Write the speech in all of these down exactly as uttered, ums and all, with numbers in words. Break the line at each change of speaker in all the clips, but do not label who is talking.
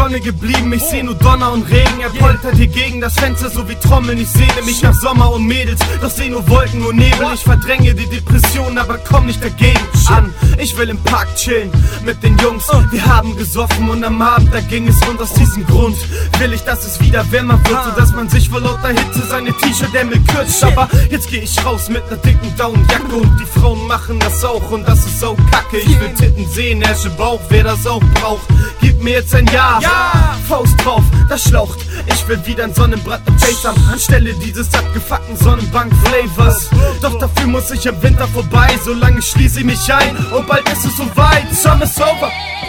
Sonne geblieben, ich seh nur Donner und Regen. Er poltert hier gegen das Fenster so wie Trommeln. Ich sehne mich nach Sommer und Mädels, doch seh nur Wolken und Nebel. Ich verdränge die Depression, aber komm nicht dagegen an. Ich will im Park chillen mit den Jungs. Wir haben gesoffen und am Abend, da ging es rund. Aus diesem Grund will ich, dass es wieder wärmer wird, so dass man sich vor lauter Hitze seine T-Shirt-Ärmel kürzt. Aber jetzt geh ich raus mit ner dicken Downjacke und die Frauen machen das auch und das ist so kacke. Ich will Titten sehen, Ärsche, Bauch, wer das auch braucht. Gib mir jetzt ein Ja, ja. Faust drauf, das schlaucht. Ich will wieder ein Sonnenbrand und Face haben, anstelle dieses abgefuckten Sonnenbank-Flavors. Doch dafür muss ich im Winter vorbei, solange schließe ich mich ein und bald ist es soweit. Summer's over.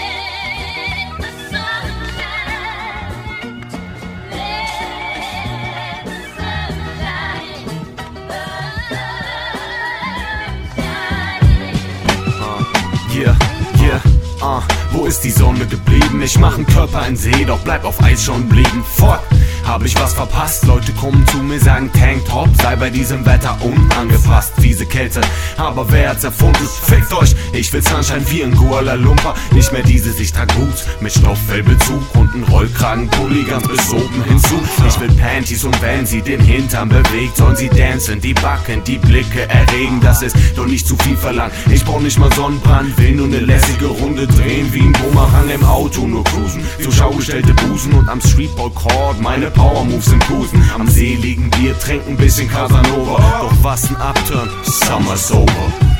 Yeah, yeah, uh, wo ist die Sonne geblieben? Ich mach den Körper in See, doch bleib auf Eis schon blieben. Fuck, hab ich was verpasst? Leute kommen zu mir, sagen Tanktop sei bei diesem Wetter unangepasst. Fiese Kälte, aber wer hat's erfunden? Fickt euch, ich will Sunshine wie ein Kuala Lumpur. Nicht mehr dieses, ich trag Boots mit Stofffellbezug und ein Rollkragenpulli ganz bis oben hinzu. Ich will Panties und wenn sie den Hintern bewegt, sollen sie dancen, die Backen, die Blicke erregen. Das ist doch nicht zu viel verlangt. Ich brauch nicht mal Sonnenbrand, will nur ne lässige Runde drehen wie ein Bumerang im Auto, nur cruisen. Zur Schau gestellte Busen und am Streetball Court meine Power Moves im Busen. Am See liegen Bier, trinken bisschen Casanova. Doch was ein Upturn, Summer's over.